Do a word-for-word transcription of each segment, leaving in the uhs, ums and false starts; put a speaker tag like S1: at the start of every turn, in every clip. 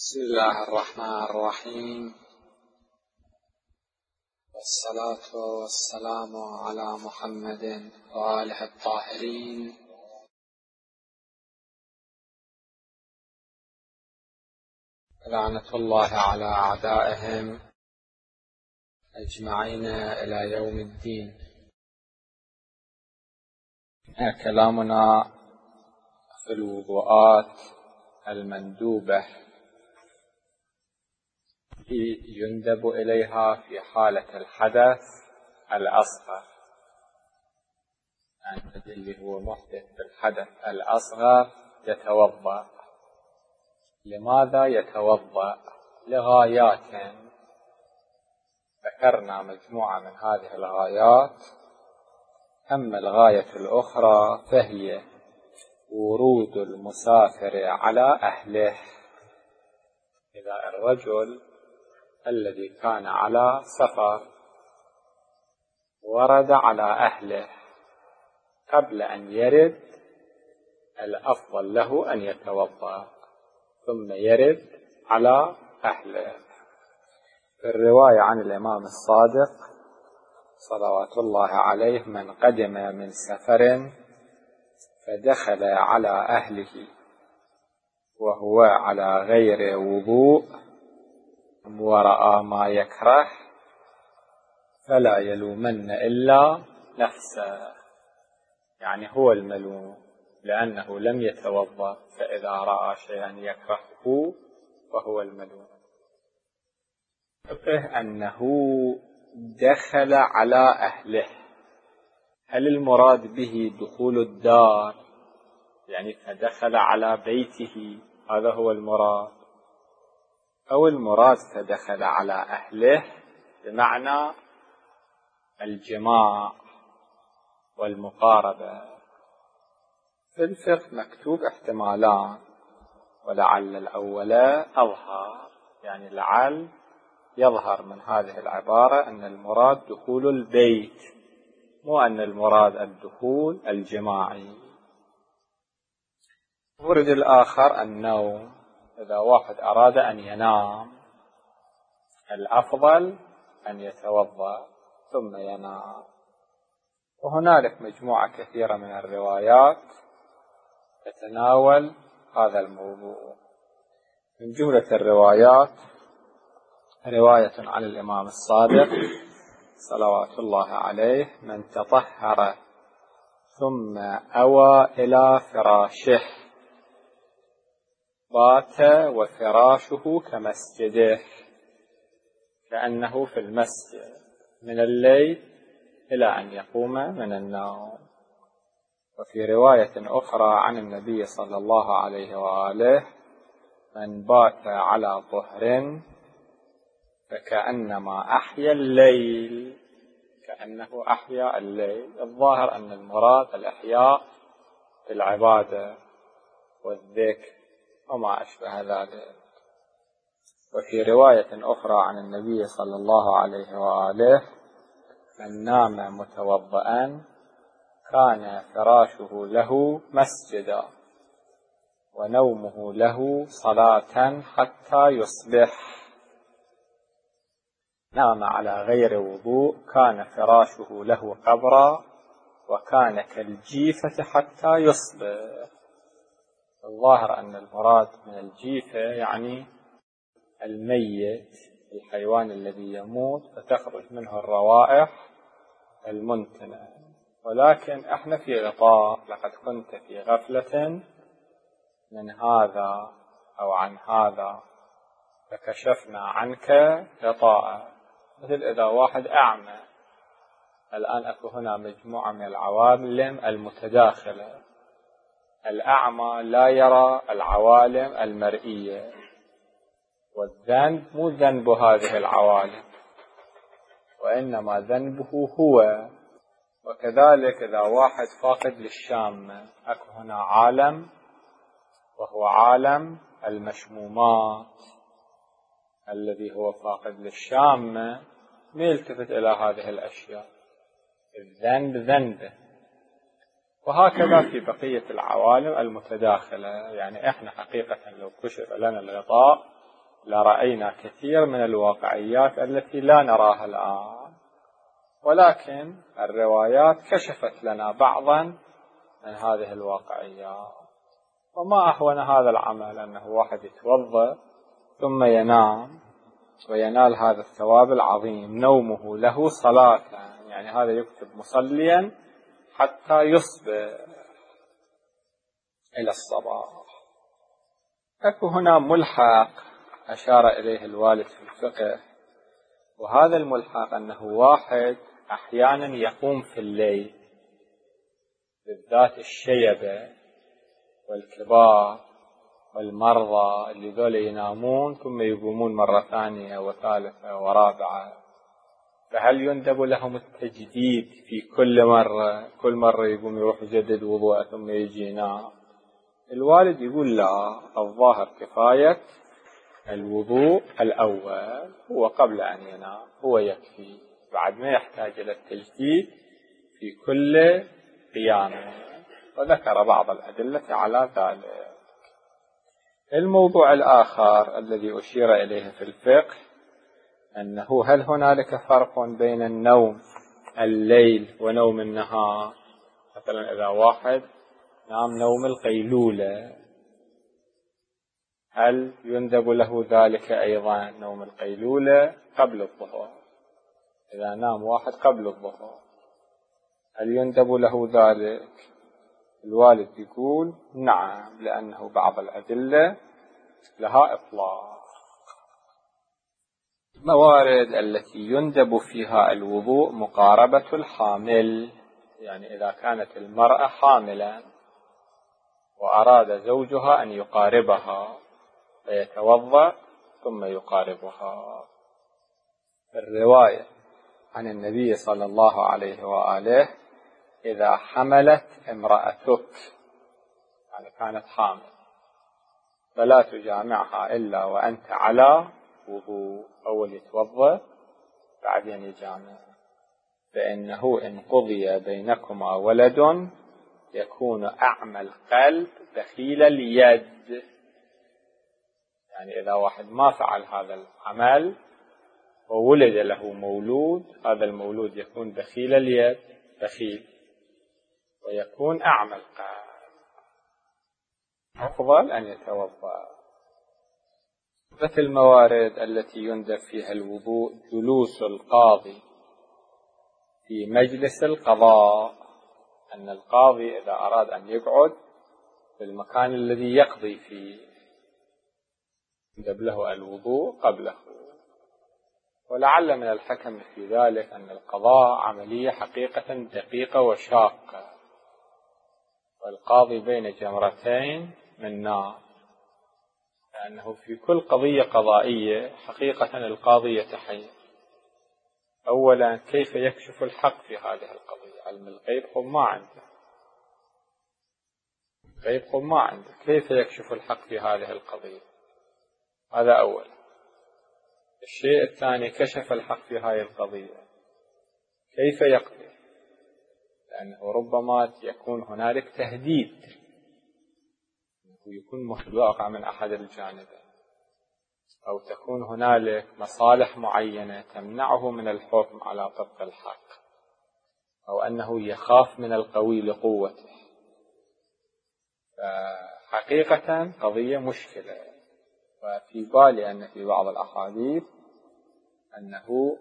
S1: بسم الله الرحمن الرحيم، والصلاة والسلام على محمد وآله الطاهرين. لعنة الله على أعدائهم أجمعين إلى يوم الدين. كلامنا في الوضوءات المندوبة يندب إليها في حالة الحدث الأصغر، يعني اللي هو محدث بالحدث الأصغر يتوضأ. لماذا يتوضأ؟ لغايات ذكرنا مجموعة من هذه الغايات. أما الغاية الأخرى فهي ورود المسافر على أهله. إذا الرجل الذي كان على سفر ورد على أهله قبل أن يرد، الأفضل له أن يتوضأ ثم يرد على أهله. في الرواية عن الإمام الصادق صلوات الله عليه: من قدم من سفر فدخل على أهله وهو على غير وضوء ورأى ما يكره فلا يلومن إلا نفسه، يعني هو الملوم لأنه لم يتوضأ، فإذا رأى شيئا يكرهه فهو الملوم. فقه أنه دخل على أهله. هل المراد به دخول الدار، يعني فدخل على بيته، هذا هو المراد، أو المراد فدخل على أهله بمعنى الجماع والمقاربة؟ في الفقه مكتوب احتمالان، ولعل الأول أظهر، يعني لعل يظهر من هذه العبارة أن المراد دخول البيت، مو أن المراد الدخول الجماعي. ورد الآخر النوم. إذا واحد أراد أن ينام الأفضل أن يتوضأ ثم ينام. وهنالك مجموعة كثيرة من الروايات تتناول هذا الموضوع. من جملة الروايات رواية عن الإمام الصادق صلوات الله عليه: من تطهر ثم أوى إلى فراشه بات وفراشه كمسجده، كأنه في المسجد من الليل إلى أن يقوم من النوم. وفي رواية أخرى عن النبي صلى الله عليه وآله: من بات على طهر فكأنما أحيا الليل، كأنه أحيا الليل. الظاهر أن المراد الإحياء بالعبادة والذكر وما أشبه ذلك. وفي رواية أخرى عن النبي صلى الله عليه وآله: من نام متوضئا كان فراشه له مسجدا ونومه له صلاة حتى يصبح. نام على غير وضوء كان فراشه له قبرا وكان كالجيفة حتى يصبح. الظاهر أن المراد من الجيفة يعني الميت، الحيوان الذي يموت فتخرج منه الروائح المنتنة. ولكن احنا في غطاء، لقد كنت في غفلة من هذا أو عن هذا فكشفنا عنك غطاء. مثل إذا واحد أعمى، الآن أكو هنا مجموعة من العوالم المتداخلة. الأعمى لا يرى العوالم المرئية، والذنب مو ذنب هذه العوالم وإنما ذنبه هو. وكذلك إذا واحد فاقد للشامة، أكو هنا عالم وهو عالم المشمومات، الذي هو فاقد للشامة ما يلتفت إلى هذه الأشياء، الذنب ذنبه. وهكذا في بقية العوالم المتداخلة. يعني إحنا حقيقة لو كشف لنا الغطاء لرأينا كثير من الواقعيات التي لا نراها الآن، ولكن الروايات كشفت لنا بعضا من هذه الواقعيات. وما أهون هذا العمل، أنه واحد يتوضأ ثم ينام وينال هذا الثواب العظيم، نومه له صلاة، يعني هذا يكتب مصليا حتى يصبح إلى الصباح. أكو هنا ملحق أشار إليه الوالد في الفقه، وهذا الملحق أنه واحد أحيانا يقوم في الليل، بالذات الشيبة والكبار والمرضى اللي ذولا ينامون ثم يقومون مرة ثانية وثالثة ورابعة، فهل يندب لهم التجديد في كل مرة؟ كل مرة يقوم يروح يجدد وضوء ثم يجي ينام؟ الوالد يقول لا، الظاهر كفاية الوضوء الأول هو قبل أن ينام، هو يكفي، بعد ما يحتاج إلى التجديد في كل قيام. وذكر بعض الأدلة على ذلك. الموضوع الآخر الذي أشير إليه في الفقه أنه هل هنالك فرق بين النوم الليل ونوم النهار؟ مثلا إذا واحد نام نوم القيلولة، هل يندب له ذلك أيضا نوم القيلولة قبل الظهر؟ إذا نام واحد قبل الظهر هل يندب له ذلك؟ الوالد يقول نعم، لأنه بعض الأدلة لها إطلاق. الموارد التي يندب فيها الوضوء مقاربة الحامل، يعني إذا كانت المرأة حاملا وأراد زوجها أن يقاربها فيتوضأ ثم يقاربها. الرواية عن النبي صلى الله عليه وآله إذا حملت امرأتك، يعني كانت حامل، فلا تجامعها إلا وأنت على وضوء، أول يتوضأ بعدين يجامع، فإنه إن قضي بينكما ولد يكون أعمى القلب بخيل اليد، يعني إذا واحد ما فعل هذا العمل وولد له مولود، هذا المولود يكون بخيل اليد، بخيل، ويكون أعمى القلب. أفضل أن يتوضأ. مثل الموارد التي يندب فيها الوضوء جلوس القاضي في مجلس القضاء، أن القاضي إذا أراد أن يقعد في المكان الذي يقضي فيه يندب له الوضوء قبله. ولعل من الحكم في ذلك أن القضاء عملية حقيقة دقيقة وشاقة، والقاضي بين جمرتين من نار، لأنه في كل قضية قضائية حقيقة القاضي يتحير. أولا كيف يكشف الحق في هذه القضية؟ علم الغيب هو ما عنده، الغيب هو ما عنده، كيف يكشف الحق في هذه القضية؟ هذا أولا. الشيء الثاني، كشف الحق في هذه القضية كيف يقضي؟ لأنه ربما يكون هنالك تهديد، ويكون مخلوق من أحد الجانبين، أو تكون هنالك مصالح معينة تمنعه من الحكم على طبق الحق، أو أنه يخاف من القوي لقوته. فحقيقة قضية مشكلة. وفي بالي أن في بعض الأحاديث أنه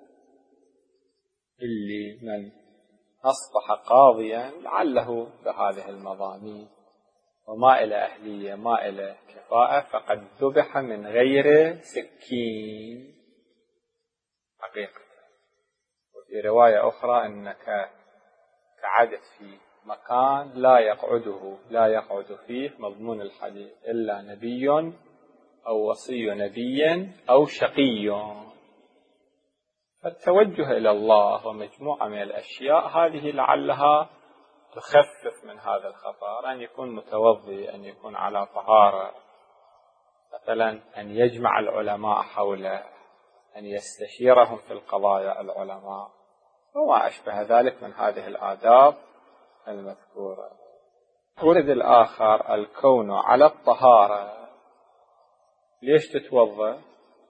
S1: اللي من أصبح قاضيا لعله بهذه المضامين وما إلى أهلية ما إلى كفاءة فقد ذبح من غير سكين حقيقة. وفي رواية أخرى أنك قعدت في مكان لا يقعده لا يقعد فيه مضمون الحديث إلا نبي أو وصي نبي أو شقي. فالتوجه إلى الله ومجموعة من الأشياء هذه لعلها تخفف من هذا الخطر، أن يكون متوضي، أن يكون على طهارة، مثلا أن يجمع العلماء حوله، أن يستشيرهم في القضايا العلماء، وما أشبه ذلك من هذه الآداب المذكورة. ورد الآخر الكون على الطهارة. ليش تتوضأ؟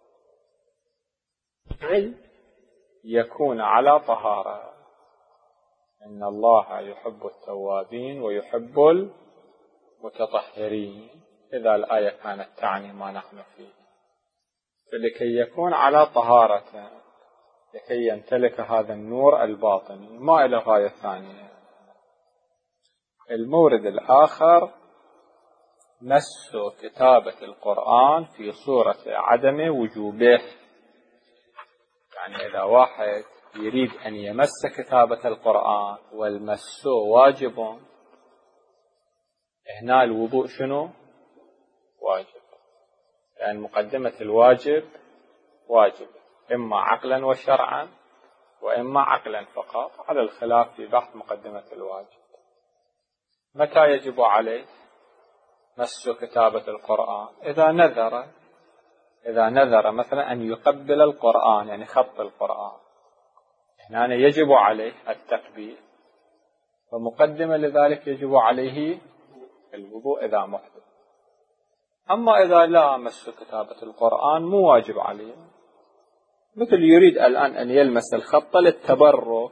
S1: أي يكون على طهارة. إن الله يحب التوابين ويحب المتطهرين، إذا الآية كانت تعني ما نحن فيه. فلكي يكون على طهارة، لكي يمتلك هذا النور الباطني، ما إلى غاية ثانية. المورد الآخر مس كتابة القرآن في صورة عدم وجوبه. يعني إذا واحد يريد أن يمس كتابة القرآن والمس واجب، هنا الوضوء شنو؟ واجب، لأن مقدمة الواجب واجب إما عقلا وشرعا وإما عقلا فقط، على الخلاف في بحث مقدمة الواجب. متى يجب عليه مس كتابة القرآن؟ إذا نذر إذا نذر مثلا أن يقبل القرآن، يعني خط القرآن، هنا يجب عليه التقبيل، ومقدمة لذلك يجب عليه الوضوء إذا محدث. أما إذا لا مس كتابة القرآن مو واجب عليه، مثل يريد الآن أن يلمس الخط للتبرك،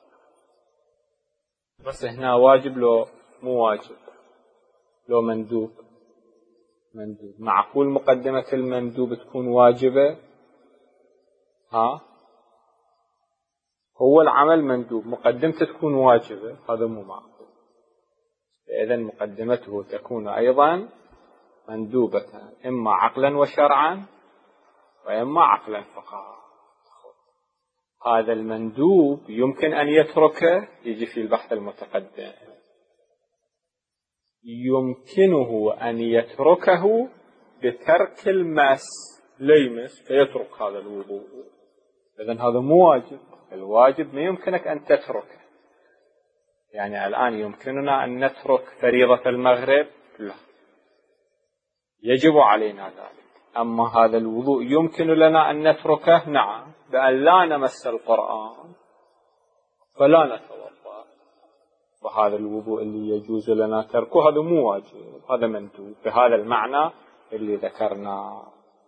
S1: بس هنا واجب لو مو واجب، لو مندوب مندوب معقول مقدمة المندوب تكون واجبة؟ ها هو العمل مندوب، مقدمته تكون واجبة، هذا مو معقول. إذن مقدمته تكون أيضا مندوبة، إما عقلا وشرعا وإما عقلا فقط. هذا المندوب يمكن أن يتركه، يجي في البحث المتقدم، يمكنه أن يتركه بترك المس، ليمس فيترك هذا الوضوء. إذن هذا مو واجب. الواجب ما يمكنك أن تتركه. يعني الآن يمكننا أن نترك فريضة المغرب؟ لا، يجب علينا ذلك. أما هذا الوضوء يمكن لنا أن نتركه؟ نعم، بأن لا نمس القرآن فلا نتوضأ. وهذا الوضوء اللي يجوز لنا تركه هذا مو واجب، هذا مندوب بهذا المعنى اللي ذكرنا.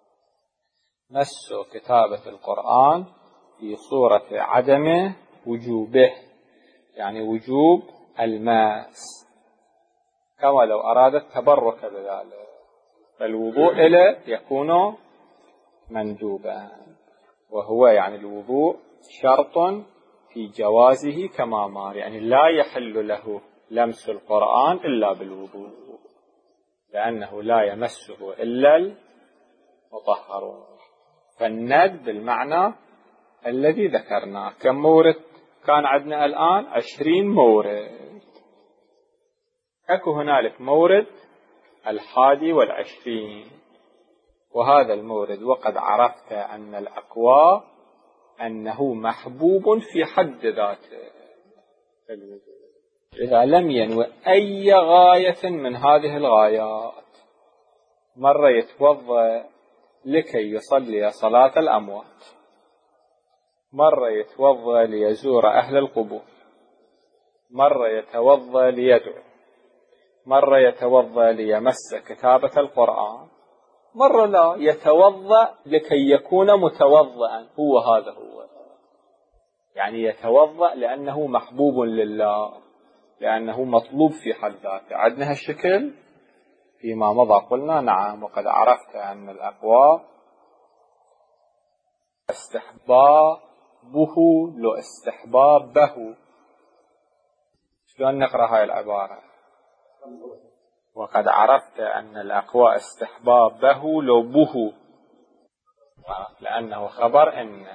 S1: مس كتابة القرآن في صورة عدم وجوبه، يعني وجوب الماس، كما لو أراد التبرك بذلك، فالوضوء له يكون مندوبا، وهو يعني الوضوء شرط في جوازه كما مر، يعني لا يحل له لمس القرآن إلا بالوضوء، لأنه لا يمسه إلا المطهرون. فالند بالمعنى الذي ذكرناه. كم مورد كان عندنا الآن؟ عشرين مورد. أكو هنالك مورد الحادي والعشرين، وهذا المورد وقد عرفت أن الأقوى أنه محبوب في حد ذاته. إذا لم ينوي أي غاية من هذه الغايات، مرة يتوضأ لكي يصلي صلاة الأموات، مرة يتوضأ ليزور أهل القبور، مرة يتوضأ ليدعو، مرة يتوضأ ليمس كتابة القرآن، مرة لا يتوضأ لكي يكون متوضئا. هو هذا هو، يعني يتوضأ لأنه محبوب لله، لأنه مطلوب في حد ذاته. عندنا هالشكل فيما مضى قلنا نعم، وقد عرفت أن الأقوى استحبابه لو استحبابه. شلون نقرأ هاي العبارة؟ وقد عرفت أن الأقوى استحبابه لو به، لأنه خبر إن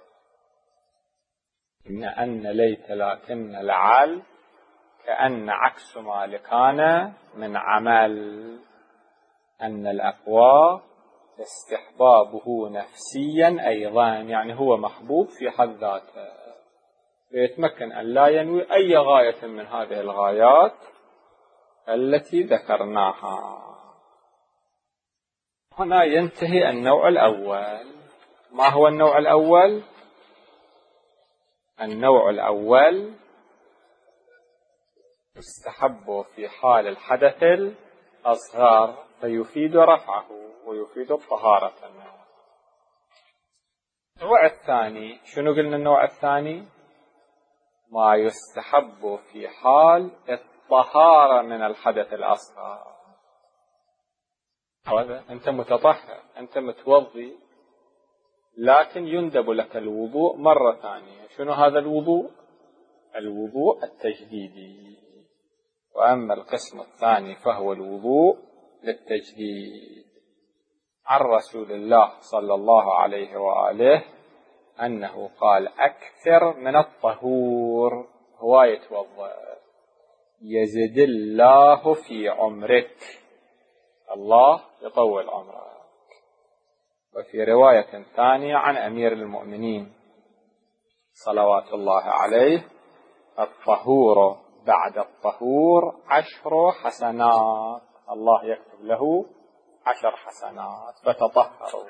S1: إن أن ليت لكن لعل، كأن عكس ما لكان من عمل. أن الأقوى استحبابه نفسيا أيضا، يعني هو محبوب في حد ذاته، فيتمكن أن لا ينوي أي غاية من هذه الغايات التي ذكرناها. هنا ينتهي النوع الأول. ما هو النوع الأول؟ النوع الأول يستحب في حال الحدث الأصغر، فيفيد رفعه ويفيد الطهارة منه. النوع الثاني، شنو قلنا النوع الثاني؟ ما يستحب في حال الطهارة من الحدث الأصغر. هذا أنت متطهر، أنت متوضي، لكن يندب لك الوضوء مرة ثانية. شنو هذا الوضوء؟ الوضوء التجديدي. وأما القسم الثاني فهو الوضوء للتجديد. عن رسول الله صلى الله عليه وآله أنه قال: أكثر من الطهور، هو يتوضأ، يزد الله في عمرك، الله يطول عمرك. وفي رواية ثانية عن أمير المؤمنين صلوات الله عليه: الطهور بعد الطهور عشر حسنات، الله يكتب له عشر حسنات، فتطهروا.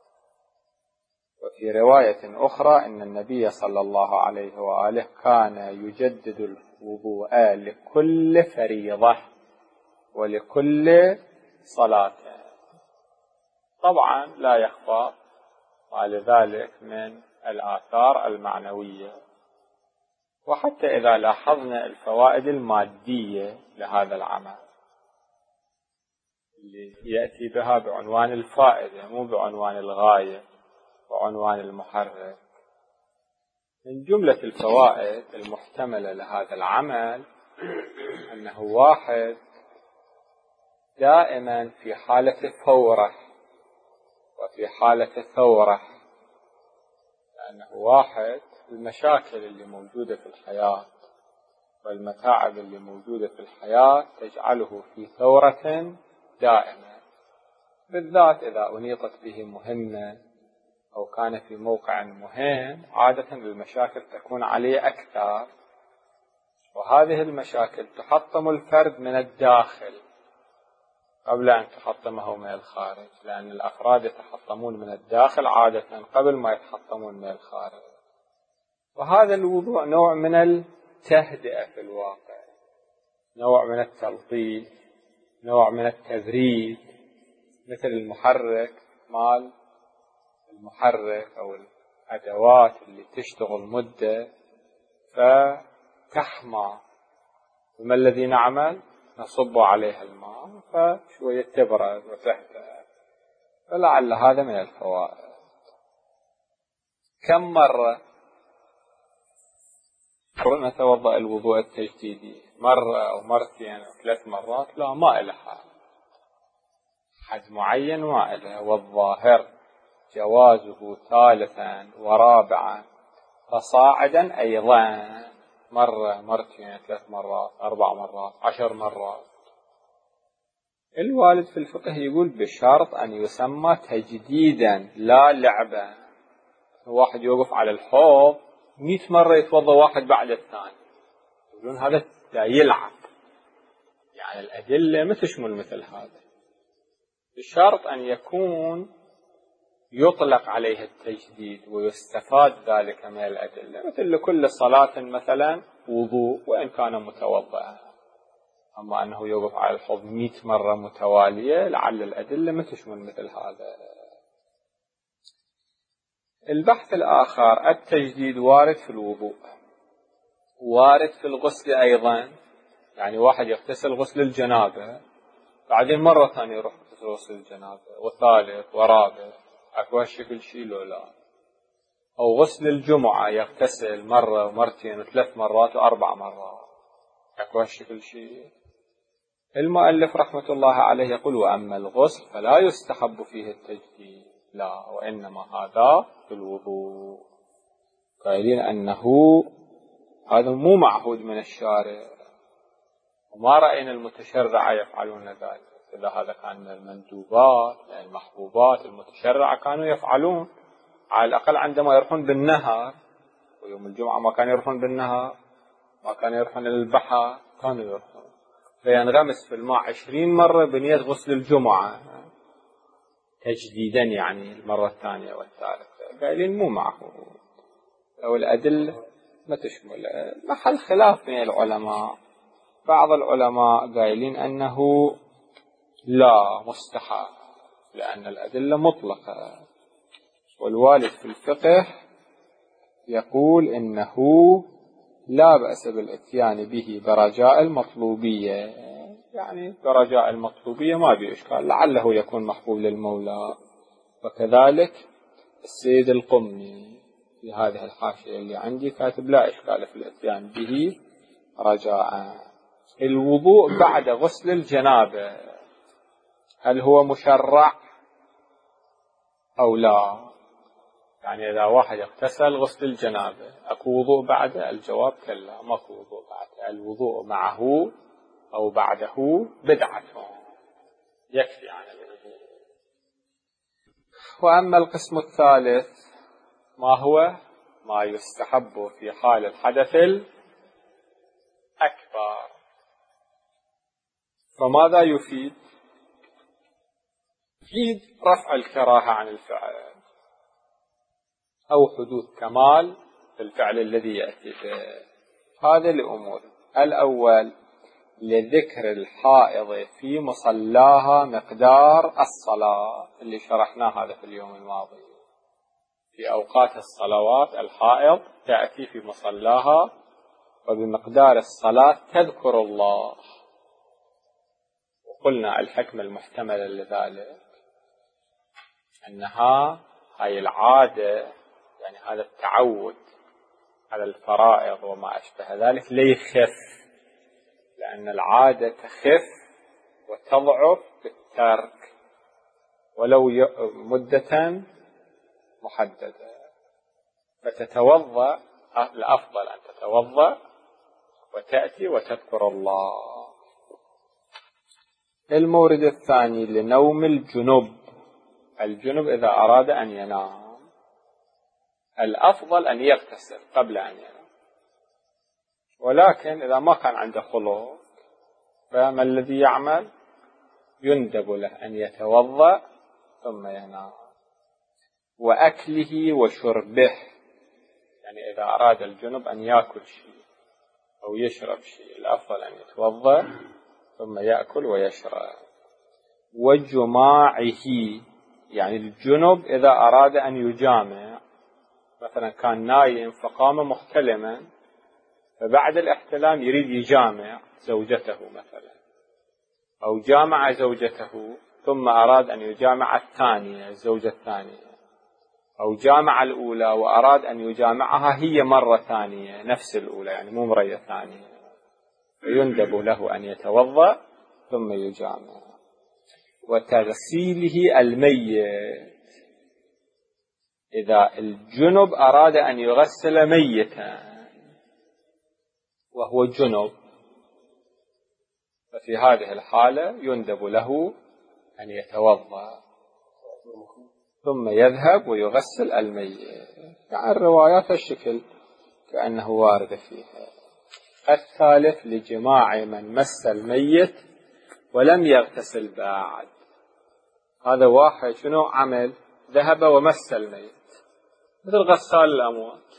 S1: وفي رواية أخرى أن النبي صلى الله عليه وآله كان يجدد الوضوء لكل فريضة ولكل صلاة. طبعا لا يخفى ما لذلك من الآثار المعنوية. وحتى إذا لاحظنا الفوائد المادية لهذا العمل اللي يأتي بها بعنوان الفائدة مو بعنوان الغاية وعنوان المحرك، من جملة الفوائد المحتملة لهذا العمل أنه واحد دائما في حالة فورة وفي حالة ثورة، لأنه واحد المشاكل اللي موجودة في الحياة والمتاعب اللي موجودة في الحياة تجعله في ثورة دائمة، بالذات إذا أنيطت به مهمة أو كان في موقع مهم، عادة المشاكل تكون عليه أكثر. وهذه المشاكل تحطم الفرد من الداخل قبل أن تحطمه من الخارج، لأن الأفراد يتحطمون من الداخل عادة قبل ما يتحطمون من الخارج. وهذا الوضوء نوع من التهدئة في الواقع، نوع من التلطيف، نوع من التبريد، مثل المحرك مال المحرك أو الأدوات اللي تشتغل مدة فتحمى، وما الذي نعمل؟ نصب عليها الماء فشوية تبرد وتهدأ. فلعل هذا من الفوائد. كم مرة نتوضأ الوضوء التجديدي؟ مرة أو مرتين أو ثلاث مرات؟ لا، ما إلها حد معين، ما إلها. والظاهر جوازه ثالثا ورابعا فصاعدا أيضا، مرة مرتين ثلاث مرات أربع مرات عشر مرات. الوالد في الفقه يقول بشرط أن يسمى تجديدا لا لعبا. واحد يوقف على الحوض مئة مرة يتوضأ واحد بعد الثاني، يقولون هذا يلعب. يعني الأدلة ما تشمل مثل هذا، بشرط أن يكون يطلق عليه التجديد ويستفاد ذلك من الأدلة، مثل لكل صلاة مثلا وضوء وإن كان متوضئا. أما أنه يوقف على الحوض مئة مرة متوالية، لعل الأدلة ما تشمل مثل هذا. البحث الآخر: التجديد وارد في الوضوء، وارد في الغسل أيضا. يعني واحد يغتسل غسل الجنابة، بعدين مرة ثانية يروح يغتسل غسل الجنابة، وثالث ورابع، أكو هالشكل شيء لو لا؟ أو غسل الجمعة يغتسل مرة ومرتين وثلاث مرات وأربع مرات، أكو هالشكل شيء؟ المؤلف رحمة الله عليه يقول: وأما الغسل فلا يستحب فيه التجديد، لا، وإنما هذا في الوضوء. قائلين أنه هذا مو معهود من الشارع، وما رأينا المتشرع يفعلون ذلك. إذا هذا كان من المندوبات يعني المحبوبات المتشرعة كانوا يفعلون، على الأقل عندما يروحون بالنهر، ويوم الجمعة ما كانوا يروحون بالنهر، ما كانوا يروحون البحر، كانوا يروحون فينغمس في الماء عشرين مرة بنية غسل الجمعة تجديدا، يعني المرة الثانية والثالثة. قايلين مو معهود، أو الأدلة ما تشمل. محل خلاف بين العلماء، بعض العلماء قايلين أنه لا، مستحب، لأن الأدلة مطلقة. والوالد في الفقه يقول إنه لا بأس بالإتيان به برجاء المطلوبية، يعني برجاء المطلوبية ما بإشكال، لعله يكون محبوب للمولى. وكذلك السيد القمي في هذه الحاشية اللي عندي كاتب لا إشكال في الإتيان به رجاء. الوضوء بعد غسل الجنابة هل هو مشرع أو لا؟ يعني إذا واحد اغتسل غسل الجنابة أكو وضوء بعده؟ الجواب كلا، ماكو وضوء بعده. الوضوء معه أو بعده بدعة، يكفي عن الوضوء. وأما القسم الثالث ما هو ما يستحب في حال الحدث الأكبر، فماذا يفيد؟ يفيد رفع الكراهة عن الفعل أو حدوث كمال في الفعل الذي يأتي به. هذا لأمور: الأول لذكر الحائض في مصلاها مقدار الصلاة اللي شرحناه هذا في اليوم الماضي. في أوقات الصلوات الحائض تأتي في مصلاها وبمقدار الصلاة تذكر الله، وقلنا الحكمة المحتملة لذلك أنها هاي العادة، يعني هذا التعود على الفرائض وما أشبه ذلك ليخف، لأن العادة تخف وتضعف بالترك ولو مدة محددة. فتتوضأ، الأفضل أن تتوضأ وتأتي وتذكر الله. المورد الثاني لنوم الجنب. الجنب إذا أراد أن ينام الأفضل أن يغتسل قبل أن ينام، ولكن إذا ما كان عنده خلق فما الذي يعمل؟ يندب له أن يتوضأ ثم ينام. وأكله وشربه، يعني إذا أراد الجنب أن يأكل شيء أو يشرب شيء الأفضل أن يتوضأ ثم يأكل ويشرب. وجماعه، يعني الجنب إذا أراد أن يجامع، مثلا كان نايم فقام محتلما فبعد الاحتلام يريد يجامع زوجته مثلا، أو جامع زوجته ثم أراد أن يجامع الثانية الزوجة الثانية، أو جامع الأولى وأراد أن يجامعها هي مرة ثانية نفس الأولى، يعني مو مرة ثانية، فيندب له أن يتوضأ ثم يجامع. وتغسيله الميت، إذا الجنب أراد أن يغسل ميتا وهو جنب ففي هذه الحالة يندب له أن يتوضأ ثم يذهب ويغسل الميت. يعني الروايات الشكل كأنه وارد فيها. الثالث لجماع من مس الميت ولم يغتسل بعد. هذا واحد شنو عمل؟ ذهب ومس الميت، مثل غسال الأموات،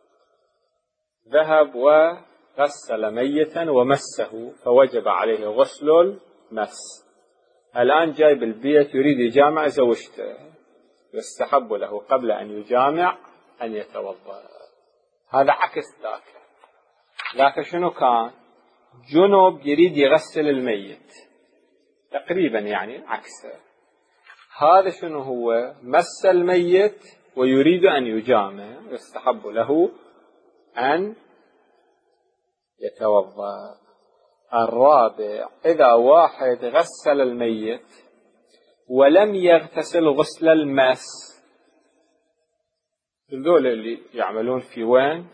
S1: ذهب وغسل ميتا ومسه فوجب عليه غسل المس. الآن جاي بالبيت يريد يجامع زوجته، يستحب له قبل أن يجامع أن يتوضأ. هذا عكس ذاك. ذاك شنو كان؟ جنب يريد يغسل الميت، تقريبا يعني عكسه. هذا شنو هو؟ مس الميت ويريد أن يجامع، يستحب له أن يتوضأ. الرابع إذا واحد غسل الميت ولم يغتسل غسل المس. ذول اللي يعملون في وين؟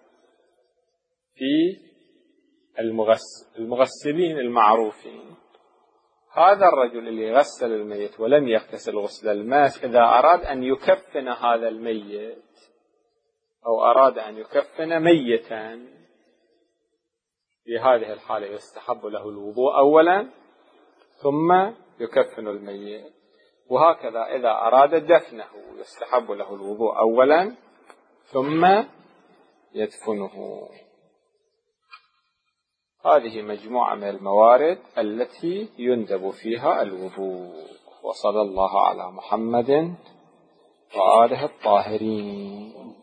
S1: في المغسل المغسلين المعروفين. هذا الرجل اللي غسل الميت ولم يغتسل غسل الماس إذا أراد أن يكفن هذا الميت أو أراد أن يكفن ميتا، في هذه الحالة يستحب له الوضوء أولا ثم يكفن الميت. وهكذا إذا أراد دفنه يستحب له الوضوء أولا ثم يدفنه. هذه مجموعة من الموارد التي يندب فيها الوضوء. وصلى الله على محمد وآله الطاهرين.